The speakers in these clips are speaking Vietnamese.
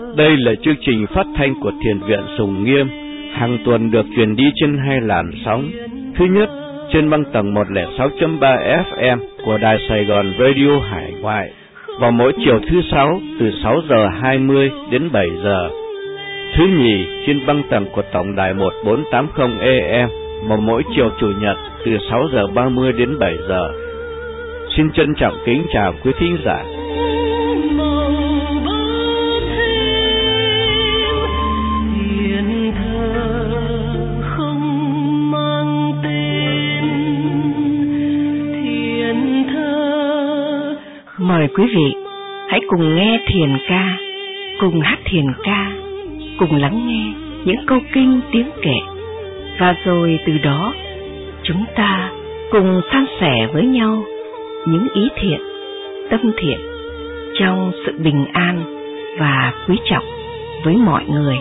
Đây là chương trình phát thanh của Thiền viện Sùng Nghiêm, hàng tuần được truyền đi trên 2 làn sóng. Thứ nhất, trên băng tầng 106.3 FM của Đài Sài Gòn Radio Hải Ngoại, vào mỗi chiều thứ Sáu từ 6 giờ 20 đến 7 giờ. Thứ nhì, trên băng tầng của tổng đài 1480 AM, vào mỗi chiều Chủ nhật từ 6 giờ 30 đến 7 giờ. Xin trân trọng kính chào quý thính giả. Mời quý vị hãy cùng nghe thiền ca, cùng hát thiền ca, cùng lắng nghe những câu kinh tiếng kệ, và rồi từ đó chúng ta cùng san sẻ với nhau những ý thiện, tâm thiện trong sự bình an và quý trọng với mọi người.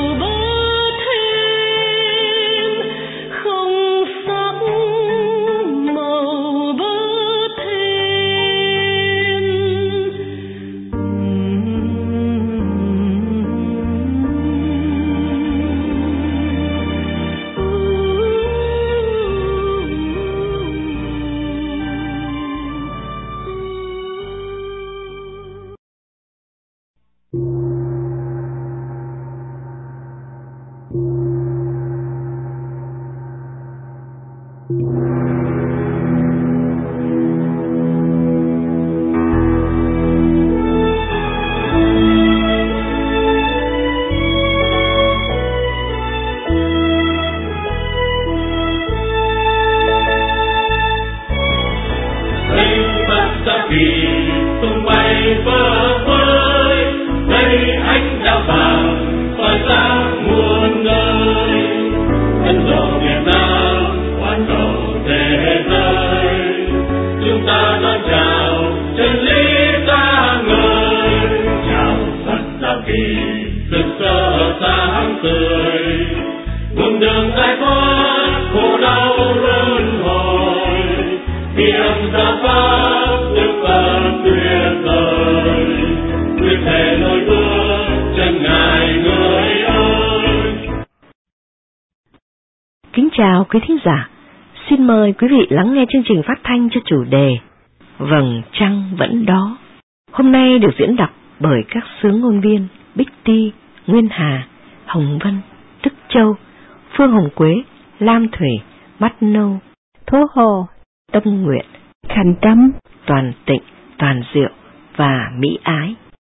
Kính chào quý thính giả, xin mời quý vị lắng nghe chương trình phát thanh cho chủ đề Vầng Trăng Vẫn Đó. Hôm nay được diễn đọc bởi các xướng ngôn viên Bích Ti, Nguyên Hà, Hồng Vân, Đức Châu, Phương Hồng Quế, Lam Thủy, Mắt Nâu, Thố Hồ, Tâm Nguyện, Khánh Trâm, Toàn Tịnh, Toàn Diệu và Mỹ Ái.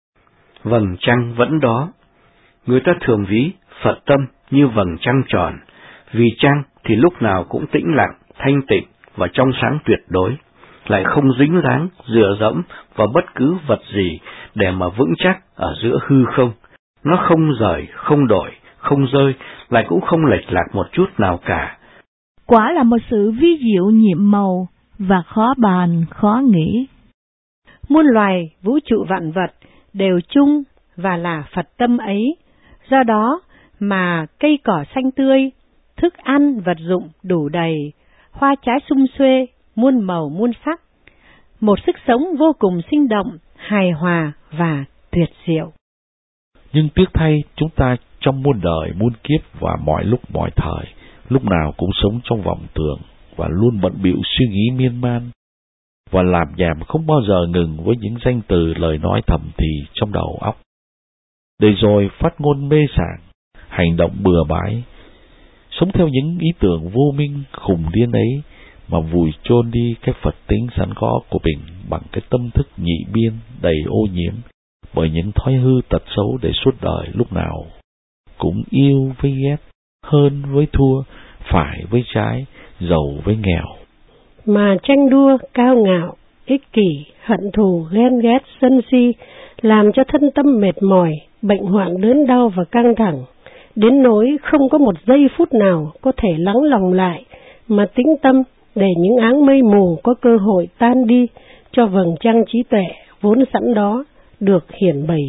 Vầng trăng vẫn đó. Người ta thường ví Phật tâm như vầng trăng tròn, vì trăng thì lúc nào cũng tĩnh lặng, thanh tịnh và trong sáng tuyệt đối, lại không dính dáng, dựa dẫm vào bất cứ vật gì để mà vững chắc ở giữa hư không. Nó không rời, không đổi, không rơi, lại cũng không lệch lạc một chút nào cả. Quả là một sự vi diệu nhiệm màu và khó bàn, khó nghĩ. Muôn loài vũ trụ vạn vật đều chung và là Phật tâm ấy. Do đó mà cây cỏ xanh tươi, thức ăn vật dụng đủ đầy, hoa trái sum xuê, muôn màu muôn sắc. Một sức sống vô cùng sinh động, hài hòa và tuyệt diệu. Nhưng tiếc thay, chúng ta trong muôn đời, muôn kiếp và mọi lúc mọi thời, lúc nào cũng sống trong vòng tưởng và luôn bận bịu suy nghĩ miên man, và làm nhảm không bao giờ ngừng với những danh từ lời nói thầm thì trong đầu óc. Để rồi phát ngôn mê sảng, hành động bừa bãi, sống theo những ý tưởng vô minh khùng điên ấy mà vùi chôn đi cái Phật tính sẵn có của mình bằng cái tâm thức nhị biên đầy ô nhiễm bởi những thói hư tật xấu để suốt đời lúc nào cũng yêu với ghét, hơn với thua, phải với trái, giàu với nghèo. Mà tranh đua, cao ngạo, ích kỷ, hận thù, ghen ghét, sân si làm cho thân tâm mệt mỏi, bệnh hoạn đớn đau và căng thẳng, đến nỗi không có một giây phút nào có thể lắng lòng lại mà tĩnh tâm để những áng mây mù có cơ hội tan đi cho vầng trăng trí tuệ vốn sẵn đó được hiển bày.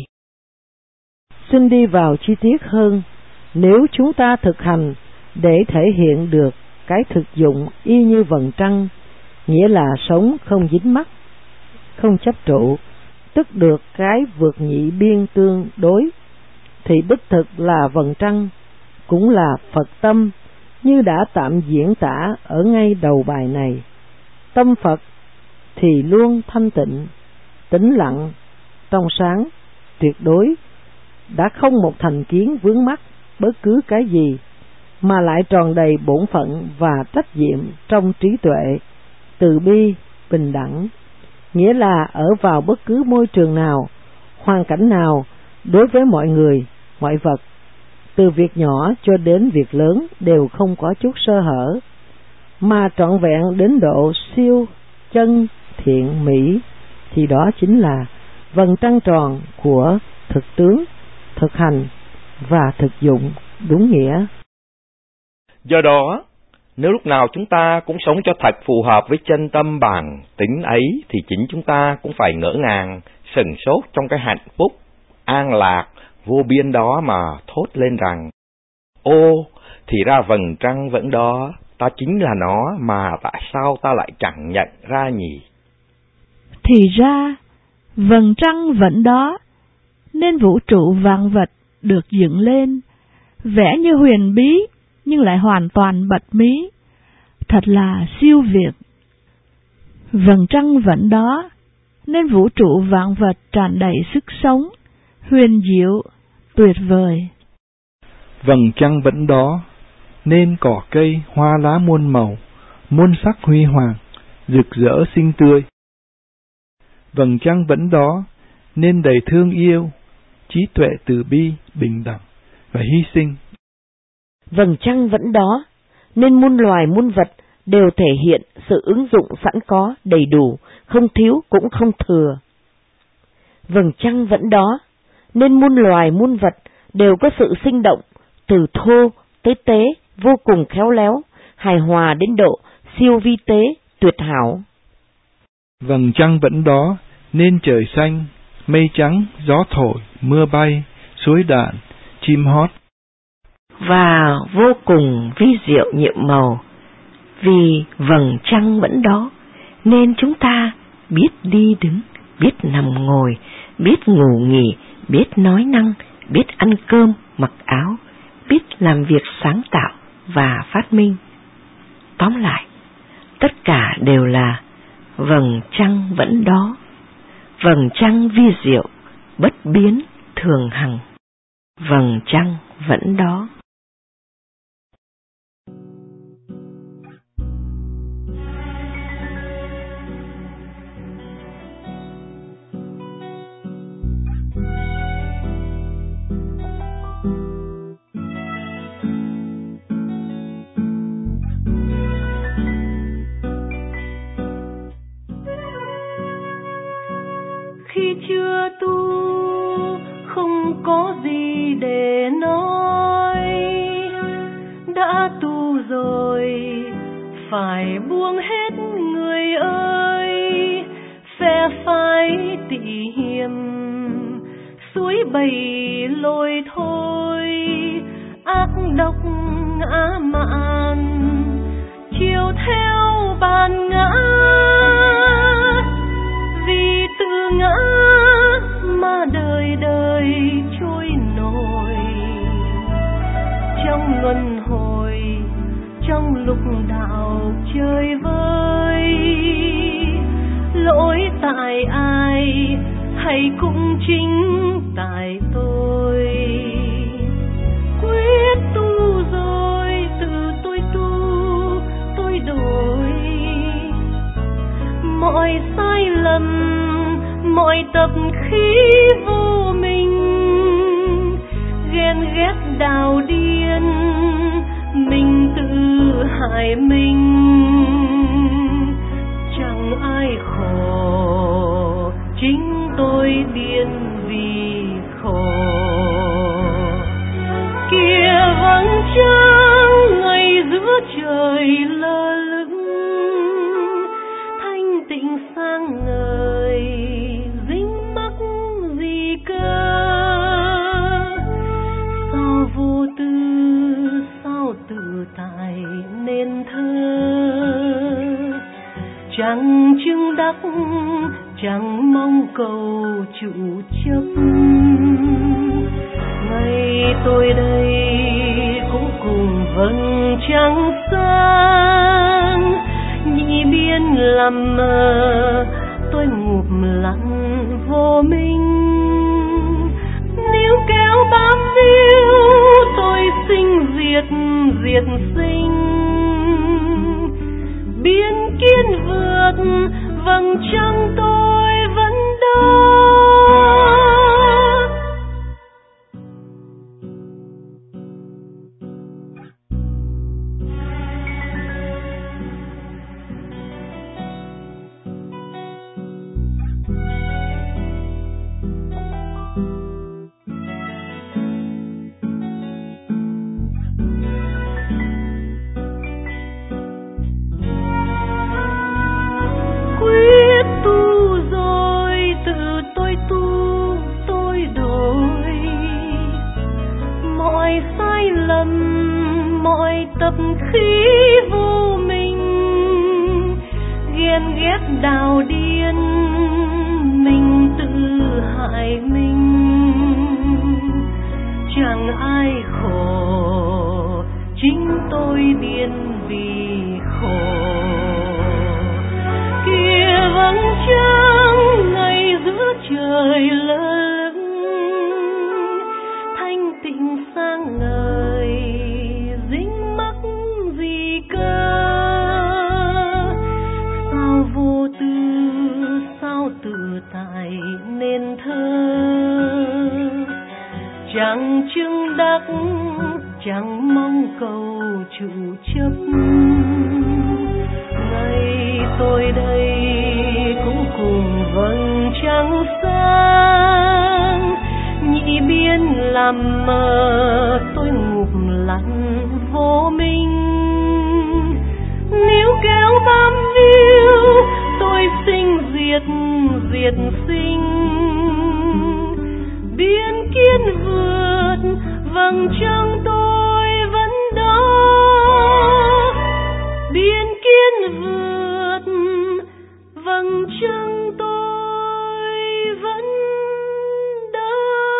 Xin đi vào chi tiết hơn, nếu chúng ta thực hành để thể hiện được cái thực dụng y như vầng trăng, nghĩa là sống không dính mắc, không chấp trụ, tức được cái vượt nhị biên tương đối, thì đích thực là vầng trăng, cũng là Phật tâm, như đã tạm diễn tả ở ngay đầu bài này. Tâm Phật thì luôn thanh tịnh, tĩnh lặng, trong sáng, tuyệt đối, đã không một thành kiến vướng mắc bất cứ cái gì, mà lại tròn đầy bổn phận và trách nhiệm trong trí tuệ, từ bi, bình đẳng, nghĩa là ở vào bất cứ môi trường nào, hoàn cảnh nào, đối với mọi người, mọi vật, từ việc nhỏ cho đến việc lớn đều không có chút sơ hở, mà trọn vẹn đến độ siêu chân thiện mỹ, thì đó chính là vầng trăng tròn của thực tướng, thực hành và thực dụng đúng nghĩa. Do đó, nếu lúc nào chúng ta cũng sống cho thật phù hợp với chân tâm bản tính ấy, thì chính chúng ta cũng phải ngỡ ngàng, sửng sốt trong cái hạnh phúc, an lạc, vô biên đó mà thốt lên rằng: ô, thì ra vầng trăng vẫn đó, ta chính là nó, mà tại sao ta lại chẳng nhận ra nhỉ? Thì ra, vầng trăng vẫn đó, nên vũ trụ vạn vật được dựng lên, vẽ như huyền bí, nhưng lại hoàn toàn bật mí, thật là siêu việt. Vầng trăng vẫn đó, nên vũ trụ vạn vật tràn đầy sức sống, huyền diệu, tuyệt vời. Vầng trăng vẫn đó, nên cỏ cây, hoa lá muôn màu, muôn sắc huy hoàng, rực rỡ xinh tươi. Vầng trăng vẫn đó, nên đầy thương yêu, trí tuệ từ bi, bình đẳng và hy sinh. Vầng trăng vẫn đó, nên muôn loài muôn vật đều thể hiện sự ứng dụng sẵn có đầy đủ, không thiếu cũng không thừa. Vầng trăng vẫn đó, nên muôn loài muôn vật đều có sự sinh động, từ thô tới tế, vô cùng khéo léo, hài hòa đến độ siêu vi tế, tuyệt hảo. Vầng trăng vẫn đó, nên trời xanh, mây trắng, gió thổi, mưa bay, suối đạn, chim hót. Và vô cùng vi diệu nhiệm màu, vì vầng trăng vẫn đó, nên chúng ta biết đi đứng, biết nằm ngồi, biết ngủ nghỉ, biết nói năng, biết ăn cơm, mặc áo, biết làm việc sáng tạo và phát minh. Tóm lại, tất cả đều là vầng trăng vẫn đó, vầng trăng vi diệu, bất biến, thường hằng, vầng trăng vẫn đó. Khi chưa tu không có gì để nói, đã tu rồi phải buông hết người ơi. Phe phái tị hiềm suối bầy lôi thôi, ác độc ngã mạn chiều theo bàn ngã. Vì tự ngã mà đời đời trôi nổi trong luân hồi, trong lúc đạo chơi vơi. Lỗi tại ai hay cũng chính tại tôi. Quyết tu rồi tự tôi tu, tôi đổi mọi sai lầm, mọi tập khí vô minh, ghen ghét đào điên, mình tự hại mình. Chẳng ai khổ, chính tôi điên vì khổ. Kia vầng trăng ngày giữa trời lơ lửng, thanh tịnh sáng ngời, dính mắc gì cơ. Sao vô tư, sao tự tại nên thơ. Chẳng chứng đắc, chẳng mong cầu trụ chấp. Ngày tôi đây cũng cùng vầng trăng sáng, nhị biên làm mơ tôi ngụp lặng vô minh. Níu kéo bám víu tôi sinh diệt diệt sinh, biên kiên vượt vầng trăng tôi vẫn đó. Tập khí vô minh, ghen ghét đào điên, mình tự hại mình. Chẳng ai khổ, chính tôi điên vì khổ. Kia vầng trăng ngày giữa trời lơ lửng, thanh tịnh sáng ngời, dính mắc gì cơ. Sao vô tư, sao tự tại nên thơ. Chẳng chứng đắc, chẳng mong cầu chủ chấp. Ngày tôi đây cũng cùng vầng trăng sáng, nhị biên làm mơ tôi ngụp lặng vô minh. Níu kéo bám víu tôi sinh diệt diệt sinh, biên kiên vượt vầng trăng tôi vẫn đó. Biên kiên vượt vầng trăng tôi vẫn đó.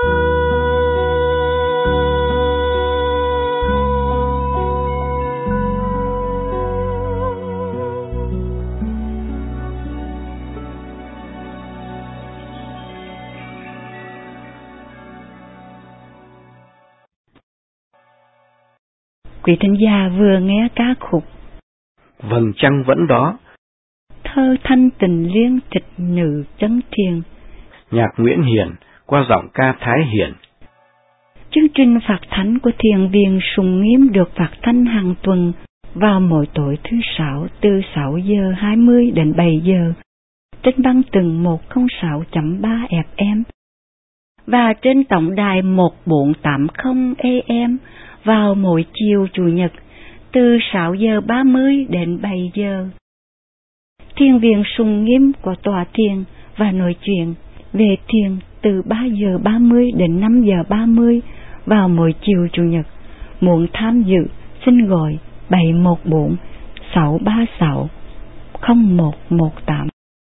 Quý thính giả vừa nghe ca khúc Vầng trăng vẫn đó, thơ thanh tình liên tịch nữ Chân Thiền, nhạc Nguyễn Hiền qua giọng ca Thái Hiền. Chương trình phát thanh của Thiền viện Sùng Nghiêm được phát thanh hàng tuần vào mỗi tối thứ Sáu từ 6 giờ 20 đến 7 giờ trên băng tần 106.3 FM và trên tổng đài 1480 AM vào mỗi chiều Chủ nhật từ 6 giờ 30 đến 7 giờ. Thiền viện Sùng Nghiêm có tọa thiền và nói chuyện về thiền từ 3 giờ 30 đến 5 giờ 30 vào mỗi chiều Chủ nhật. Muốn tham dự xin gọi 714 636 0118.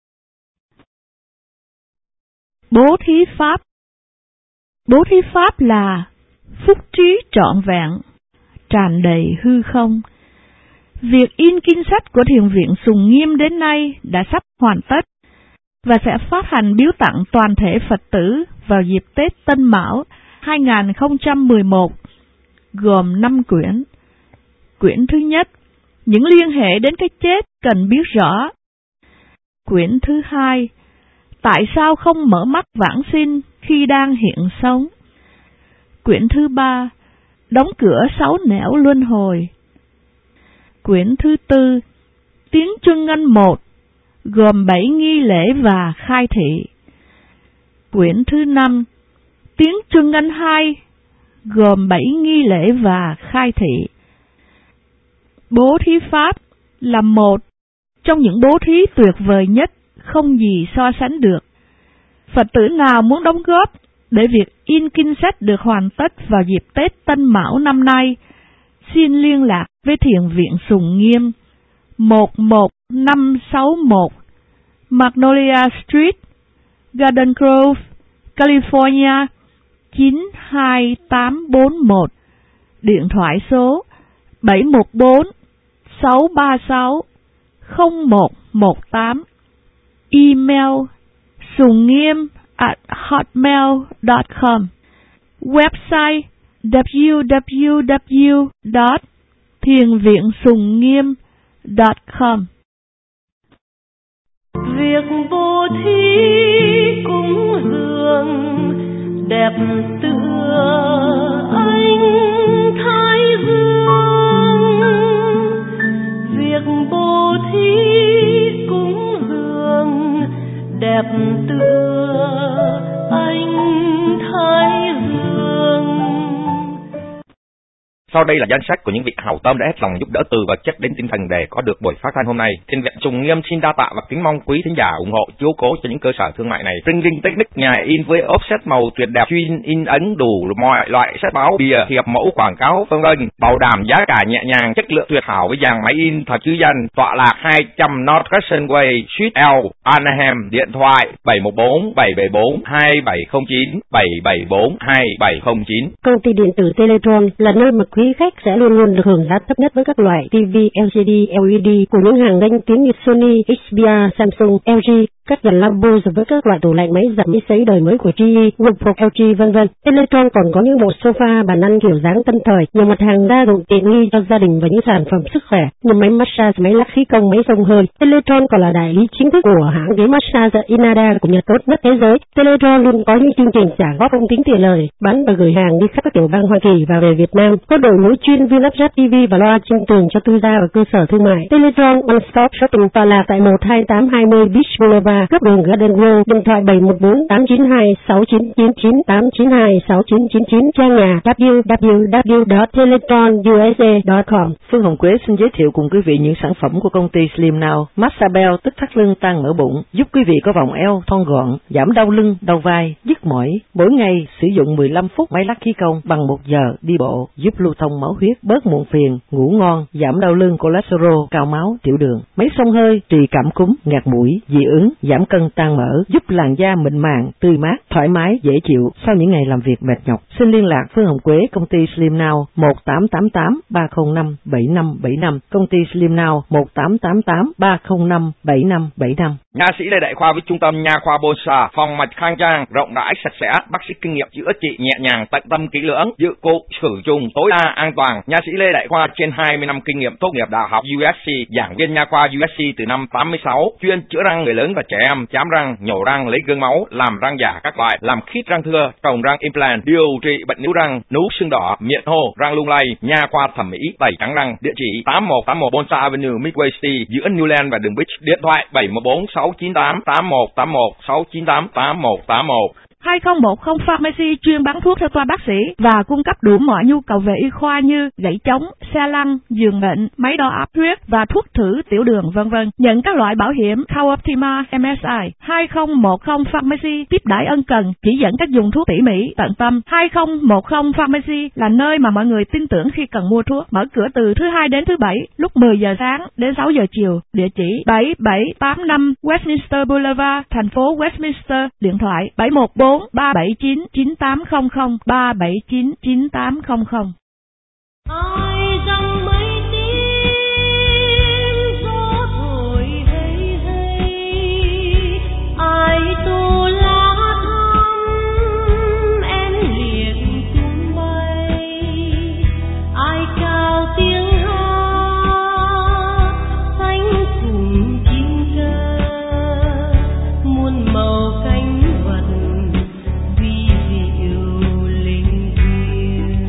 Bố thí pháp. Bố thí pháp là phúc trí trọn vẹn, tràn đầy hư không. Việc in kinh sách của Thiền viện Sùng Nghiêm đến nay đã sắp hoàn tất và sẽ phát hành biếu tặng toàn thể Phật tử vào dịp Tết Tân Mão 2011, gồm 5 quyển. Quyển thứ nhất, những liên hệ đến cái chết cần biết rõ. Quyển thứ hai, tại sao không mở mắt vãng sinh khi đang hiện sống. Quyển thứ ba, đóng cửa 6 nẻo luân hồi. Quyển thứ tư, tiếng chuông ngân 1, gồm 7 nghi lễ và khai thị. Quyển thứ 5, tiếng chuông ngân 2, gồm 7 nghi lễ và khai thị. Bố thí pháp là một trong những bố thí tuyệt vời nhất, không gì so sánh được. Phật tử nào muốn đóng góp để việc in kinh sách được hoàn tất vào dịp Tết Tân Mão năm nay, xin liên lạc với Thiền viện Sùng Nghiêm 11561 Magnolia Street, Garden Grove, California 794-393-9841, điện thoại số 714-636-0118, email sungngiem@hotmail.com, website www.thienviệnsungngiem.com. Việc bố thí cúng dường đẹp tựa ánh thái dương. Việc bố thí cúng dường đẹp tựa ánh thái dương. Sau đây là danh sách của những vị hảo tâm đã hết lòng giúp đỡ từ vật chất đến tinh thần để có được buổi phát thanh hôm nay. Thiền viện Sùng Nghiêm xin đa tạ và kính mong quý thính giả ủng hộ chiếu cố cho những cơ sở thương mại này. Printing Technique, nhà in với offset màu tuyệt đẹp, chuyên in ấn đủ mọi loại sách báo, bìa, thiệp mẫu, quảng cáo, vân vân, bảo đảm giá cả nhẹ nhàng, chất lượng tuyệt hảo với dàn máy in thật chữ danh. Tọa lạc 200 North Crescent Way, Suite L, Anaheim. Điện thoại 714-774-2709, 774-2709. Công ty điện tử Teletron là nơi mà quý khách sẽ luôn luôn được hưởng giá thấp nhất với các loại TV LCD, LED của những hàng danh tiếng như Sony, HDR, Samsung, LG, các dàn lambo với các loại tủ lạnh, máy giặt, máy sấy đời mới của GE, Whirlpool, LG, vân vân. Teletron còn có những bộ sofa, bàn ăn kiểu dáng tân thời, nhiều mặt hàng đa dụng tiện nghi cho gia đình và những sản phẩm sức khỏe như máy massage, máy lắc khí công, máy xông hơi. Teletron còn là đại lý chính thức của hãng ghế massage Inada của nhà tốt nhất thế giới. Teletron luôn có những chương trình trả góp không tính tiền lời, bán và gửi hàng đi khắp các tiểu bang Hoa Kỳ và về Việt Nam. Có đội ngũ chuyên viên lắp ráp TV và loa trên tường cho tư gia và cơ sở thương mại. Teletron One Stop Shopping tọa lạc tại 12820 Beach Boulevard, cấp đường Garden Road, điện thoại 714-892-6999, 892-6999, trang nhà www.teletronusa.com. Phương Hồng Quế xin giới thiệu cùng quý vị những sản phẩm của công ty Slim Now. Massage Bell tức thắt lưng tan mỡ bụng, giúp quý vị có vòng eo thon gọn, giảm đau lưng, đau vai, nhức mỏi. Mỗi ngày sử dụng 15 phút máy lắc khí công bằng 1 giờ đi bộ, giúp lưu thông máu huyết, bớt muộn phiền, ngủ ngon, giảm đau lưng, cholesterol, cao máu, tiểu đường. Máy xông hơi trị cảm cúm, ngạt mũi, dị ứng, giảm cân tan mỡ, giúp làn da mịn màng, tươi mát, thoải mái, dễ chịu sau những ngày làm việc mệt nhọc. Xin liên lạc Phương Hồng Quế, công ty Slim Now 1888-305-7575, công ty Slim Now 1888-305-7575. Nha sĩ Lê Đại Khoa với trung tâm nha khoa Bonsa, phòng mạch khang trang, rộng rãi, sạch sẽ, bác sĩ kinh nghiệm chữa trị nhẹ nhàng, tận tâm kỹ lưỡng, dụng cụ sử dụng tối đa an toàn. Nha sĩ Lê Đại Khoa trên 20 năm kinh nghiệm, tốt nghiệp đại học USC, giảng viên nha khoa USC từ năm 86, chuyên chữa răng người lớn và trẻ em, chám răng, nhổ răng, lấy gương máu, làm răng giả các loại, làm khít răng thưa, trồng răng implant, điều trị bệnh níu răng, nú xương đỏ, miệng hô, răng lung lay, nha khoa thẩm mỹ, tẩy trắng răng. Địa chỉ 8181 Bonsa Avenue, Midway City, giữa Newland và đường Beach. Điện thoại 714-698-8181, 698-8181. 2010 Pharmacy chuyên bán thuốc theo toa bác sĩ và cung cấp đủ mọi nhu cầu về y khoa như gãy chống, xe lăn, giường bệnh, máy đo áp huyết và thuốc thử tiểu đường vân vân. Nhận các loại bảo hiểm Optima, MSI. 2010 Pharmacy tiếp đãi ân cần, chỉ dẫn cách dùng thuốc tỉ mỉ, tận tâm. 2010 Pharmacy là nơi mà mọi người tin tưởng khi cần mua thuốc. Mở cửa từ thứ Hai đến thứ Bảy, lúc 10 giờ sáng đến 6 giờ chiều. Địa chỉ 7785 Westminster Boulevard, thành phố Westminster. Điện thoại 714-379-9800, 379-9800. Ai rằng mây tím gió thổi hay hay, ai tô lá thắm em liệt tung bay, ai cao tiếng hát xanh cùng chim ca, muôn màu cánh vật vi diệu linh thiêng.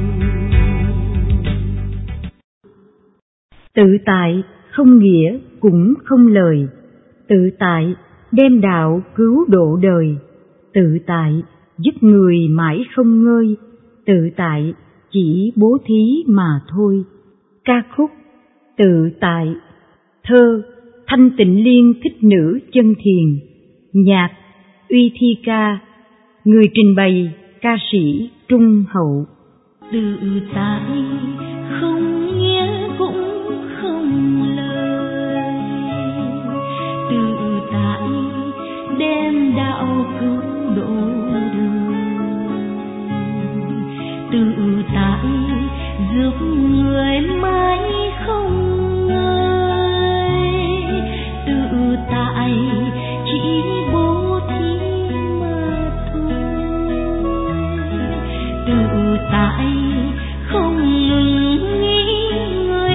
Tự tại không nghĩa cũng không lời, tự tại đem đạo cứu độ đời, tự tại giúp người mãi không ngơi, tự tại chỉ bố thí mà thôi. Ca khúc Tự tại, thơ Thanh Tịnh Liên Thích Nữ Chân Thiền, nhạc Uy Thi Ca, người trình bày ca sĩ Trung Hậu. Tự tại không nghĩa cũng không lời, tự tại đem đạo cứu độ đời, tự tại giúp người mãi không ngơi, tự tại chỉ bố thí mà thôi, tự tại không ngừng nghĩ người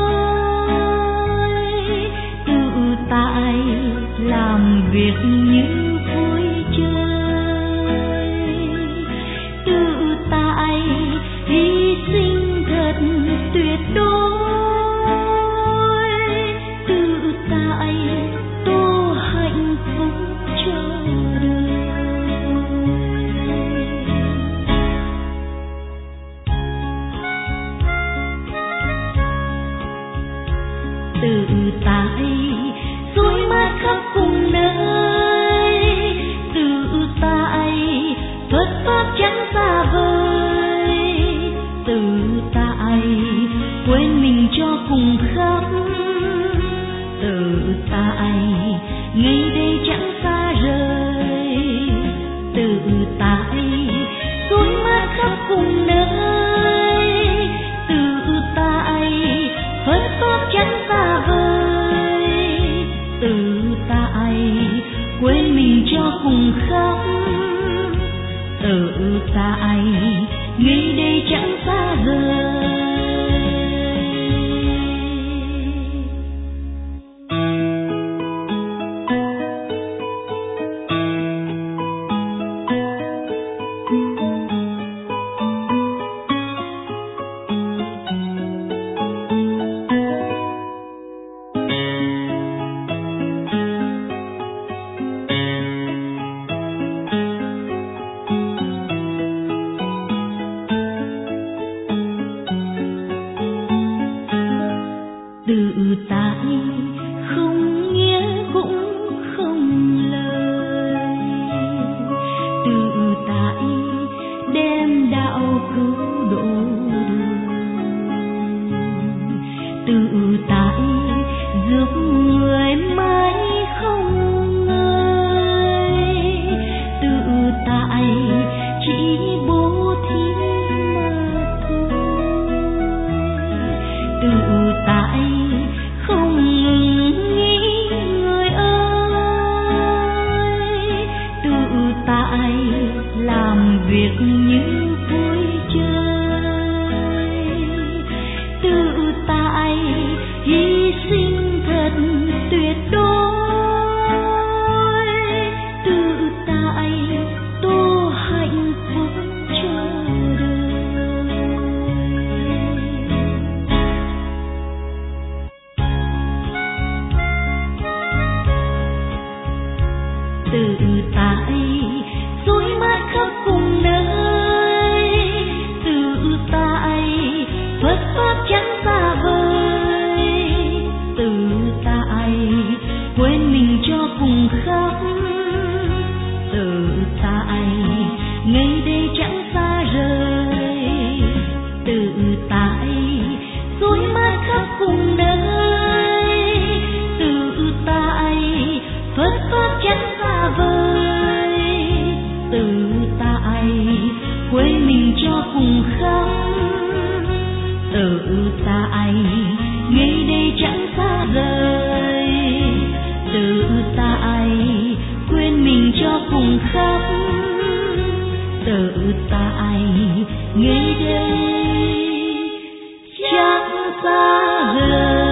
ơi, tự tại làm việc như vui chơi, tự tại hy sinh thật tuyệt đối, tự tại tô hạnh phúc cho đời. Tự tại dối mắt khắp cùng nơi, tự tại Phật pháp chẳng xa vời, tự tại quên mình cho cùng khắp, tự tại ngày đây chẳng xa rời, tự tại dối mắt khắp cùng nơi, tự tại Phật pháp chẳng xa vời, tự tại quên mình cho cùng khắp, tự tại ngày đây chẳng xa rời. Tự tại không nghĩa cũng không lời, tự tại đem đạo cứu độ đời, tự tại giúp người mãi không ngơi, tự tại chỉ bố thí mà thôi, tự tại không ngừng nghĩ người ơi, tự tại làm việc như vui chơi, tự tại hy sinh thật tuyệt đối, tự tại tô hạnh phúc cho đời. Tự tại dối mắt khắp cùng nơi, tự tại Phật pháp chẳng xa vời, tự tại quên mình cho cùng khắp, tự tại ngày đây chẳng xa rời, tự tại dối mắt khắp cùng nơi, tự tại Phật pháp chẳng xa vời, tự tại quên mình cho cùng khắp, tự tại ngày đây chẳng xa rời, tự tại quên mình cho cùng khắp, tự tại ngày đây chẳng xa rời.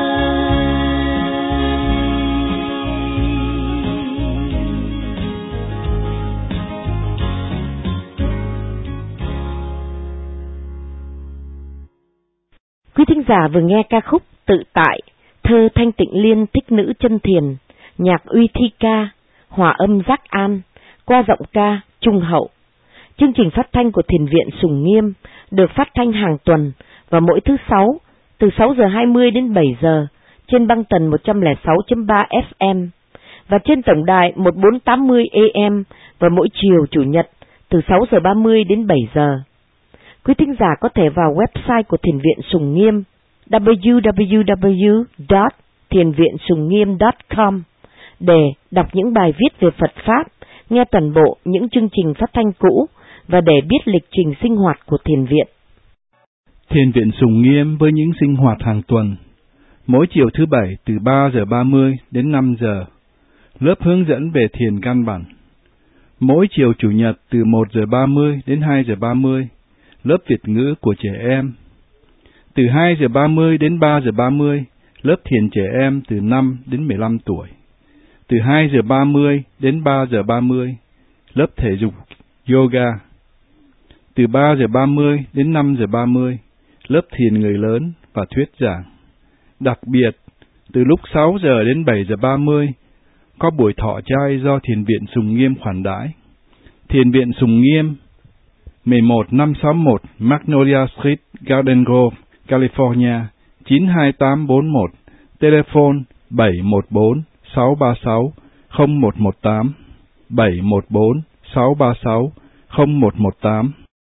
Quý thính giả vừa nghe ca khúc Tự Tại, thơ Thanh Tịnh Liên Thích Nữ Chân Thiền, nhạc Uy Thi Ca, hòa âm Giác An, qua giọng ca Trung Hậu. Chương trình phát thanh của Thiền viện Sùng Nghiêm được phát thanh hàng tuần vào mỗi thứ Sáu từ 6 giờ 20 đến 7 giờ trên băng tần 106.3 FM và trên tổng đài 1480 AM vào mỗi chiều Chủ nhật từ 6 giờ 30 đến 7 giờ. Quý thính giả có thể vào website của Thiền viện Sùng Nghiêm www.thienviensungngiem.com để đọc những bài viết về Phật Pháp, nghe toàn bộ những chương trình phát thanh cũ, và để biết lịch trình sinh hoạt của thiền viện. Thiền viện Sùng Nghiêm với những sinh hoạt hàng tuần. Mỗi chiều thứ Bảy từ 3 giờ 30 đến 5 giờ, lớp hướng dẫn về thiền căn bản. Mỗi chiều Chủ nhật từ 1 giờ 30 đến 2 giờ 30, lớp Việt ngữ của trẻ em. Từ 2 giờ 30 đến 3 giờ 30, lớp thiền trẻ em từ 5 đến 15 tuổi. Từ 2 giờ 30 đến 3 giờ 30, lớp thể dục yoga. Từ 3 giờ 30 đến 5 giờ 30, lớp thiền người lớn và thuyết giảng. Đặc biệt, từ lúc 6 giờ đến 7 giờ 30, có buổi thọ trai do Thiền viện Sùng Nghiêm khoản đãi. Thiền viện Sùng Nghiêm, 11561 Magnolia Street, Garden Grove, California, 92841, telephone 714-636-0118, 714-636-0118.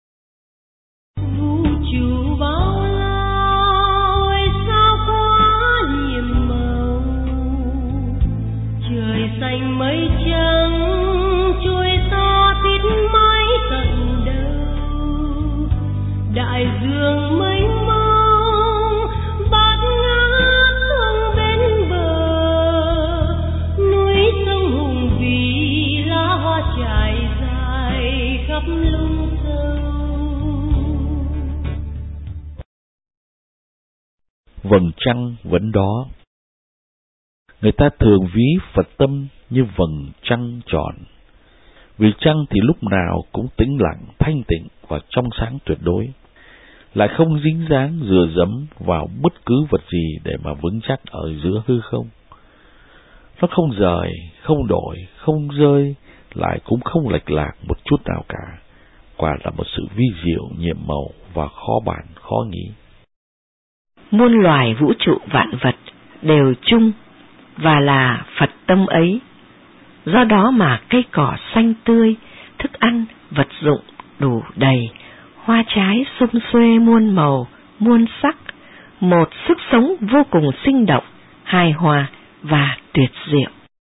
Xanh mây trắng trôi xa tít mãi tận đâu, đại dương mênh mông bát ngát thương bên bờ, núi sông hùng vĩ lá hoa trải dài khắp lung sâu. Vầng trăng vẫn đó. Người ta thường ví Phật tâm như vầng trăng tròn. Vì trăng thì lúc nào cũng tĩnh lặng, thanh tịnh và trong sáng tuyệt đối, lại không dính dáng dựa dẫm vào bất cứ vật gì để mà vững chắc ở giữa hư không. Nó không rời, không đổi, không rơi, lại cũng không lệch lạc một chút nào cả. Quả là một sự vi diệu, nhiệm màu và khó bản, khó nghĩ. Muôn loài vũ trụ vạn vật đều chung và là Phật tâm ấy. Do đó mà cây cỏ xanh tươi, thức ăn, vật dụng đủ đầy, hoa trái sum xuê muôn màu, muôn sắc, một sức sống vô cùng sinh động, hài hòa và tuyệt diệu.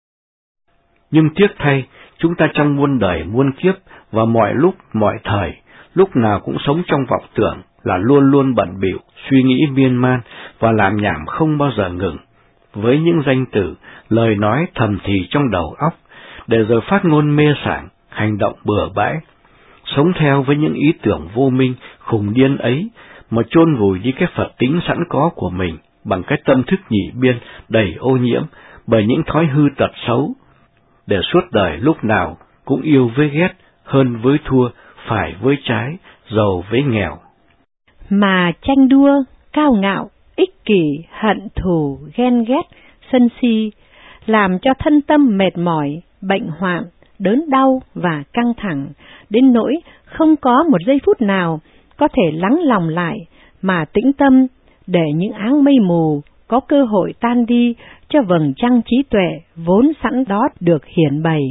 Nhưng tiếc thay, chúng ta trong muôn đời muôn kiếp và mọi lúc mọi thời, lúc nào cũng sống trong vọng tưởng là luôn luôn bận bịu, suy nghĩ miên man và làm nhảm không bao giờ ngừng, với những danh từ, lời nói thầm thì trong đầu óc, để rồi phát ngôn mê sảng, hành động bừa bãi, sống theo với những ý tưởng vô minh, khùng điên ấy, mà chôn vùi đi cái Phật tính sẵn có của mình bằng cái tâm thức nhị biên đầy ô nhiễm bởi những thói hư tật xấu, để suốt đời lúc nào cũng yêu với ghét, hơn với thua, phải với trái, giàu với nghèo. Mà tranh đua, cao ngạo, ích kỷ, hận thù, ghen ghét, sân si, làm cho thân tâm mệt mỏi, bệnh hoạn, đớn đau và căng thẳng, đến nỗi không có một giây phút nào có thể lắng lòng lại mà tĩnh tâm để những áng mây mù có cơ hội tan đi cho vầng trăng trí tuệ vốn sẵn đó được hiển bày.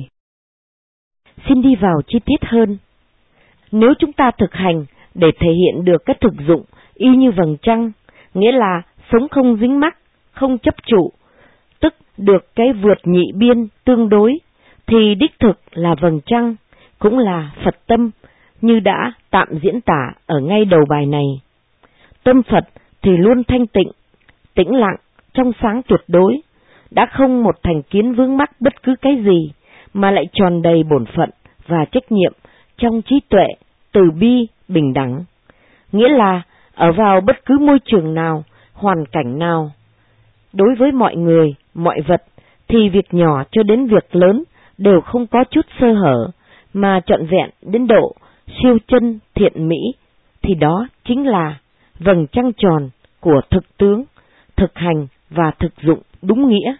Xin đi vào chi tiết hơn. Nếu chúng ta thực hành để thể hiện được cái thực dụng y như vầng trăng, nghĩa là sống không dính mắc, không chấp trụ, tức được cái vượt nhị biên tương đối, thì đích thực là vầng trăng, cũng là Phật tâm, như đã tạm diễn tả ở ngay đầu bài này. Tâm Phật thì luôn thanh tịnh, tĩnh lặng, trong sáng tuyệt đối, đã không một thành kiến vướng mắc bất cứ cái gì, mà lại tròn đầy bổn phận và trách nhiệm trong trí tuệ, từ bi, bình đẳng. Nghĩa là ở vào bất cứ môi trường nào, hoàn cảnh nào, đối với mọi người, mọi vật, thì việc nhỏ cho đến việc lớn đều không có chút sơ hở, mà trọn vẹn đến độ siêu chân thiện mỹ, thì đó chính là vầng trăng tròn của thực tướng, thực hành và thực dụng đúng nghĩa.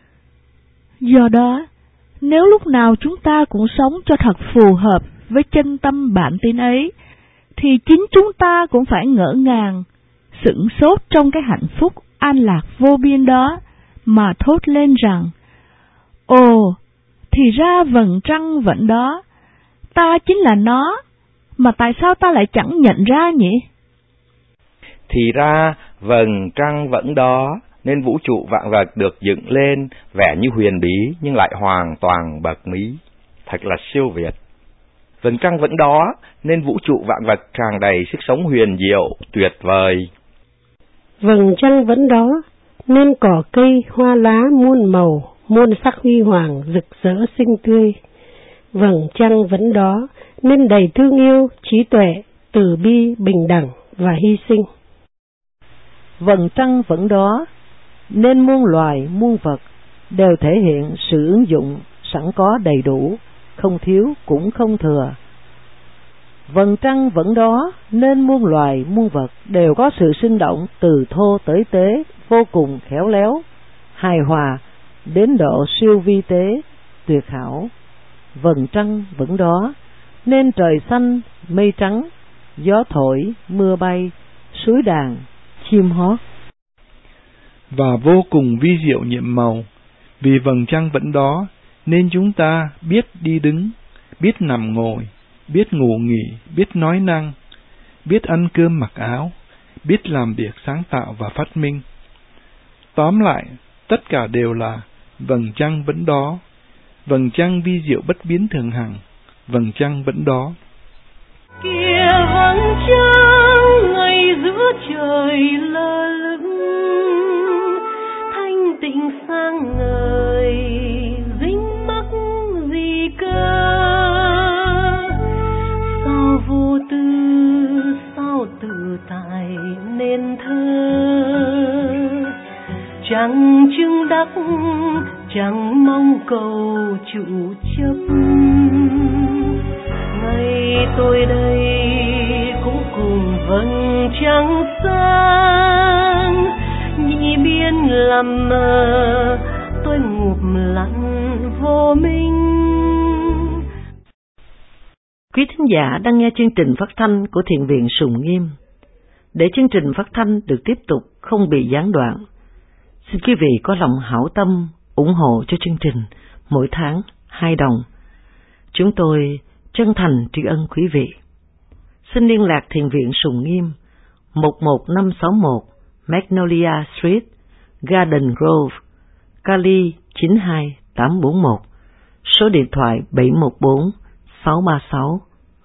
Do đó, nếu lúc nào chúng ta cũng sống cho thật phù hợp với chân tâm bản tin ấy, thì chính chúng ta cũng phải ngỡ ngàng, sửng sốt trong cái hạnh phúc an lạc vô biên đó, mà thốt lên rằng: ồ, thì ra vầng trăng vẫn đó, ta chính là nó, mà tại sao ta lại chẳng nhận ra nhỉ? Thì ra vầng trăng vẫn đó, nên vũ trụ vạn vật được dựng lên vẻ như huyền bí nhưng lại hoàn toàn bậc mí, thật là siêu việt. Vầng trăng vẫn đó, nên vũ trụ vạn vật tràn đầy sức sống huyền diệu, tuyệt vời. Vầng trăng vẫn đó, nên cỏ cây, hoa lá muôn màu, muôn sắc huy hoàng, rực rỡ xinh tươi. Vầng trăng vẫn đó, nên đầy thương yêu, trí tuệ, từ bi, bình đẳng và hy sinh. Vầng trăng vẫn đó, nên muôn loài, muôn vật đều thể hiện sự ứng dụng sẵn có đầy đủ, không thiếu cũng không thừa. Vầng trăng vẫn đó, nên muôn loài, muôn vật đều có sự sinh động từ thô tới tế, vô cùng khéo léo, hài hòa, đến độ siêu vi tế, tuyệt hảo. Vầng trăng vẫn đó, nên trời xanh, mây trắng, gió thổi, mưa bay, suối đàn, chim hót. Và vô cùng vi diệu nhiệm màu, vì vầng trăng vẫn đó, nên chúng ta biết đi đứng, biết nằm ngồi, biết ngủ nghỉ, biết nói năng, biết ăn cơm mặc áo, biết làm việc sáng tạo và phát minh. Tóm lại, tất cả đều là vầng trăng vẫn đó, vầng trăng vi diệu bất biến thường hằng, vầng trăng vẫn đó. Kìa vầng trăng ngày giữa trời lơ lửng, thanh tịnh sáng ngời, dính mắc gì cơ? Sao vô tư, sao tự tại nên thơ? Chẳng chứng đắc, chẳng mong cầu trụ chấp. Ngày tôi đây cũng cùng vầng trăng sáng, nhị biên làm mờ, tôi ngụp lặng vô minh. Quý thính giả đang nghe chương trình phát thanh của Thiền viện Sùng Nghiêm. Để chương trình phát thanh được tiếp tục không bị gián đoạn, xin quý vị có lòng hảo tâm ủng hộ cho chương trình mỗi tháng 2 đồng. Chúng tôi chân thành tri ân quý vị. Xin liên lạc Thiền viện Sùng Nghiêm 11561 Magnolia Street, Garden Grove, Cali 92841, số điện thoại 714 636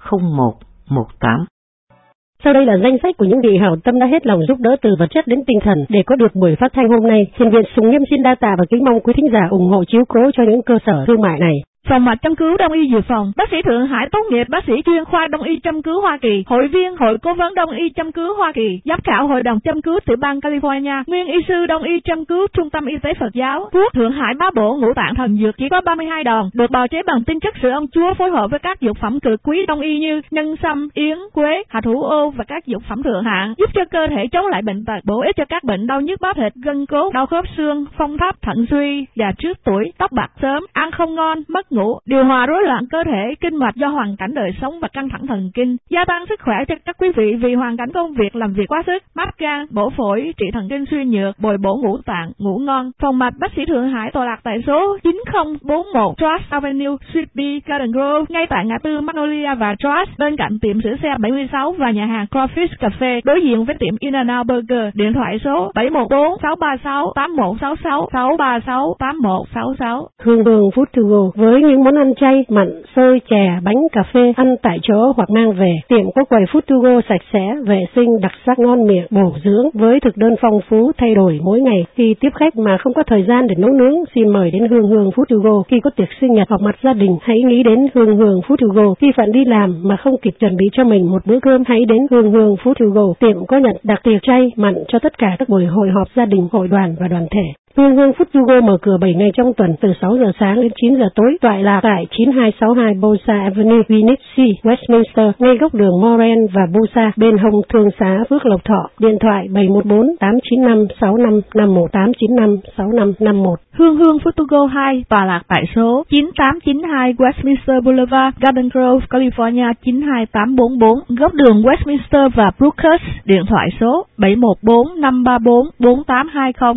0118. Sau đây là danh sách của những vị hảo tâm đã hết lòng giúp đỡ từ vật chất đến tinh thần để có được buổi phát thanh hôm nay. Thiền viện Sùng Nghiêm xin đa tạ và kính mong quý thính giả ủng hộ chiếu cố cho những cơ sở thương mại này. Phòng mạch châm cứu Đông y Dự Phòng, bác sĩ Thượng Hải tốt nghiệp bác sĩ chuyên khoa Đông y châm cứu Hoa Kỳ, hội viên Hội Cố vấn Đông y châm cứu Hoa Kỳ, giám khảo Hội đồng châm cứu tiểu bang California, nguyên y sư Đông y châm cứu Trung tâm Y tế Phật giáo. Thuốc Thượng Hải Bá Bổ Ngũ Tạng Thần Dược chỉ có 32 đòn, được bào chế bằng tinh chất sữa ong chúa phối hợp với các dược phẩm cực quý Đông y như nhân sâm, yến, quế, hạt hữu ô và các dược phẩm thượng hạng, giúp cho cơ thể chống lại bệnh tật, bổ ích cho các bệnh đau nhức bắp thịt, gân cốt, đau khớp xương, phong thấp, thận suy, già trước tuổi, tóc bạc sớm, ăn không ngon, mất ngủ, điều hòa rối loạn cơ thể, kinh mạch do hoàn cảnh đời sống và căng thẳng thần kinh, gia tăng sức khỏe cho các quý vị vì hoàn cảnh công việc làm việc quá sức, mát gan, bổ phổi, trị thần kinh suy nhược, bồi bổ ngũ tạng, ngủ ngon. Phòng mạch bác sĩ Thượng Hải tọa lạc tại số 9041 Trust Avenue, Suite B, Garden Grove, ngay tại ngã tư Magnolia và Trust, bên cạnh tiệm sửa xe 76 và nhà hàng Crawfish Cafe, đối diện với tiệm In-N-Out Burger. Điện thoại số 714 636 8166 636 8166. Hương Hương Food to Go với những món ăn chay, mặn, xôi, chè, bánh, cà phê, ăn tại chỗ hoặc mang về. Tiệm có quầy Food to Go sạch sẽ, vệ sinh, đặc sắc ngon miệng, bổ dưỡng với thực đơn phong phú thay đổi mỗi ngày. Khi tiếp khách mà không có thời gian để nấu nướng, xin mời đến Hương Hương Food to Go. Khi có tiệc sinh nhật hoặc mặt gia đình, hãy nghĩ đến Hương Hương Food to Go. Khi phận đi làm mà không kịp chuẩn bị cho mình một bữa cơm, hãy đến Hương Hương Food to Go. Tiệm có nhận đặc tiệc chay, mặn cho tất cả các buổi hội họp gia đình, hội đoàn và đoàn thể. Hương Hương Food to Go mở cửa 7 ngày trong tuần từ 6 giờ sáng đến 9 giờ tối, tọa lạc tại 9262 Bosa Avenue, Phoenix City, Westminster, ngay góc đường Moran và Bosa, bên hông Thương xá Phước Lộc Thọ. Điện thoại 714 895 6551 895 6551. Hương Hương Food to Go 2 tọa lạc tại số 9892 Westminster Boulevard, Garden Grove, California 92844, góc đường Westminster và Brookhurst. Điện thoại số 714 534 4820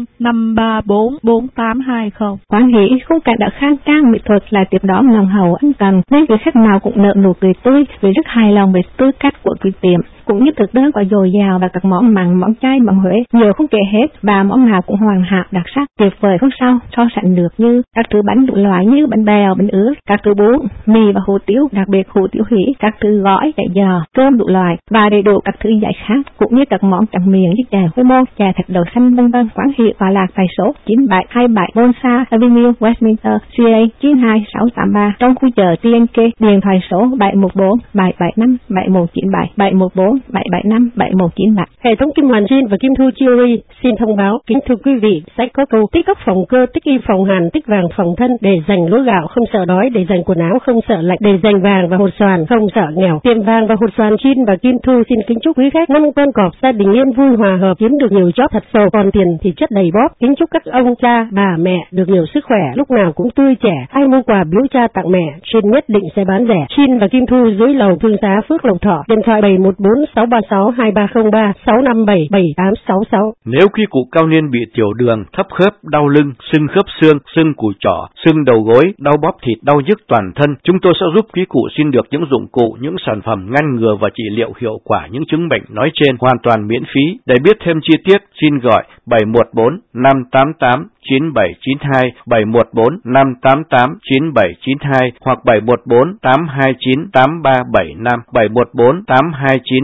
534 4820. Quán hỷ khung cảnh đã khang trang mỹ thuật là tiếp đón nồng hậu ân cần, nên vị khách nào cũng nở nụ cười tươi vì rất hài lòng về tư cách của quý tiệm. cũng như thực đơn có dồi dào và các món mặn, món chay, món Huế nhiều không kể hết và món nào cũng hoàn hảo đặc sắc, tuyệt vời không sao so sánh được như các thứ bánh đủ loại như bánh bèo, bánh ướt, các thứ bún, mì và hủ tiếu, đặc biệt hủ tiếu Huế, các thứ gói, chả giò, cơm đủ loại và đầy đủ các thứ giải khát cũng như các món tráng miệng như chè Huế Môn, chè thạch đậu xanh vân vân. Quán Hiệu Hòa Lạc tại số 9727 Bonsa Avenue, Westminster, CA 92683 trong khu chợ TNK. Điện thoại số 714 775 7197 714 775 7197. Hệ thống Kim Hoàn Jean và Kim Thu Jewelry xin thông báo, kính thưa quý vị, sách có câu tích ốc phòng cơ, tích y phòng hàn, tích vàng phòng thân, để dành lúa gạo không sợ đói, để dành quần áo không sợ lạnh, để dành vàng và hột xoàn không sợ nghèo. Tiệm vàng và hột xoàn Jean và Kim Thu xin kính chúc quý khách năm con cọp gia đình yên vui hòa hợp, kiếm được nhiều job thật sầu, còn tiền thì chất đầy bóp. Kính chúc các ông cha bà mẹ được nhiều sức khỏe, lúc nào cũng tươi trẻ. Ai mua quà biếu cha tặng mẹ, Jean nhất định sẽ bán rẻ. Jean và Kim Thu dưới lầu Thương Xá, Phước Lộc Thọ. Điện thoại 714 636 2303 657 7866. Nếu quý cụ cao niên bị tiểu đường, thấp khớp, đau lưng, sưng khớp xương, sưng cùi chỏ, sưng đầu gối, đau bóp thịt, đau nhức toàn thân, chúng tôi sẽ giúp quý cụ xin được những dụng cụ, những sản phẩm ngăn ngừa và trị liệu hiệu quả những chứng bệnh nói trên hoàn toàn miễn phí. Để biết thêm chi tiết, xin gọi 714 588 9792, 714 588 9792 hoặc 714 829 8375, 714 829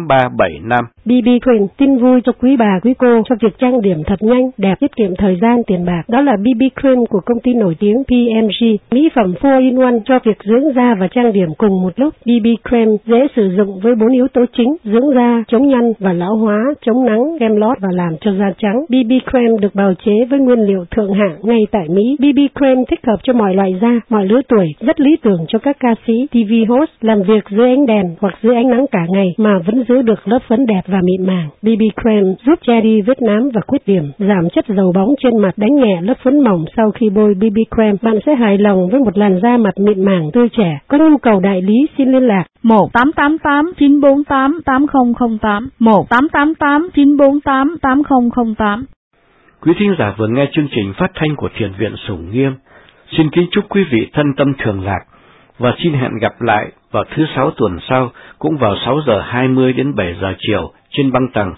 8375. BB Cream tin vui cho quý bà quý cô cho việc trang điểm thật nhanh, đẹp, tiết kiệm thời gian tiền bạc. Đó là BB Cream của công ty nổi tiếng PMG, mỹ phẩm 4-in-1 cho việc dưỡng da và trang điểm cùng một lúc. BB Cream dễ sử dụng với 4 yếu tố chính: dưỡng da, chống nhăn và lão hóa, chống nắng, kem lót và làm cho da trắng. BB Cream được bào chế với nguyên liệu thượng hạng ngay tại Mỹ. BB Cream thích hợp cho mọi loại da, mọi lứa tuổi, rất lý tưởng cho các ca sĩ, TV host làm việc dưới ánh đèn hoặc dưới ánh nắng cả ngày mà vẫn giữ được lớp phấn đẹp và mịn màng. BB Cream giúp che đi vết nám và khuyết điểm, giảm chất dầu bóng trên mặt, đánh nhẹ lớp phấn mỏng sau khi bôi BB Cream. Bạn sẽ hài lòng với một làn da mặt mịn màng, tươi trẻ. Có nhu cầu đại lý xin liên lạc 1888 948 8008, 1888 948 8008. Quý thính giả vừa nghe chương trình phát thanh của Thiền viện Sủng Nghiêm. Xin kính chúc quý vị thân tâm thường lạc và xin hẹn gặp lại vào thứ 6 tuần sau, cũng vào 6 giờ 20 đến 7 giờ chiều trên băng tầng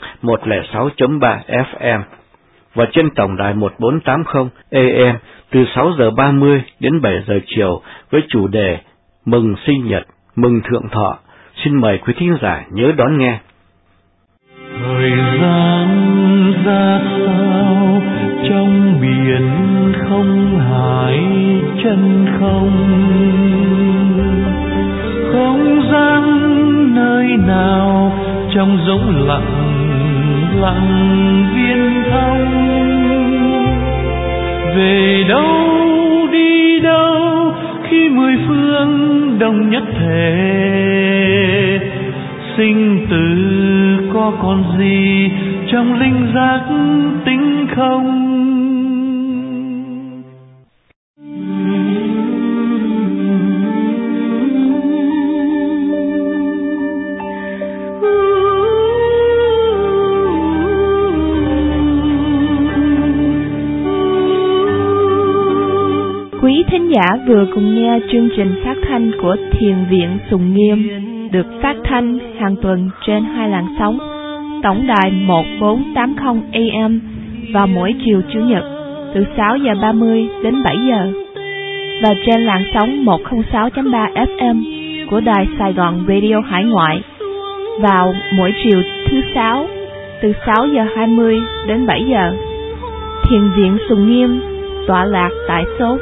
106.3 FM và trên tổng đài 1480 AM từ 6 giờ 30 đến 7 giờ chiều với chủ đề Mừng sinh nhật, mừng thượng thọ. Xin mời quý thính giả nhớ đón nghe. Thời gian ra sao trong biển không hải chân không, không gian nơi nào trong giống lặng lặng viên thông. Về đâu đi đâu khi mười phương đồng nhất thể, sinh tử có còn gì trong linh giác tính không. Quý thính giả vừa cùng nghe chương trình phát thanh của Thiền viện Sùng Nghiêm, được phát thanh hàng tuần trên 2 làn sóng, tổng đài 1480 AM vào mỗi chiều Chủ nhật từ 6 giờ 30 đến 7 giờ và trên làn sóng 106.3 FM của đài Sài Gòn Radio Hải Ngoại vào mỗi chiều thứ 6 từ 6 giờ 20 đến 7 giờ. Thiền viện Sùng Nghiêm tọa lạc tại số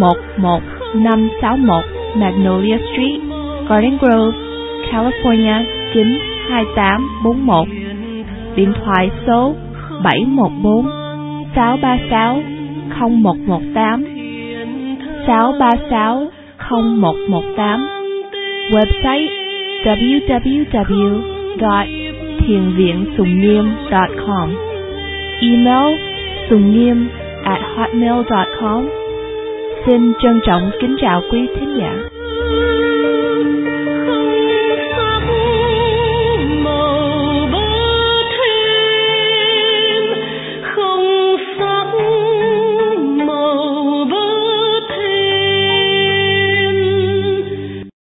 11561 Magnolia Street, Garden Grove, California 92841. Điện thoại số 714 636 0118 636 0118. Website www.thienviensungngiem.com. Email sungniem@hotmail.com. Xin trân trọng kính chào quý thính giả.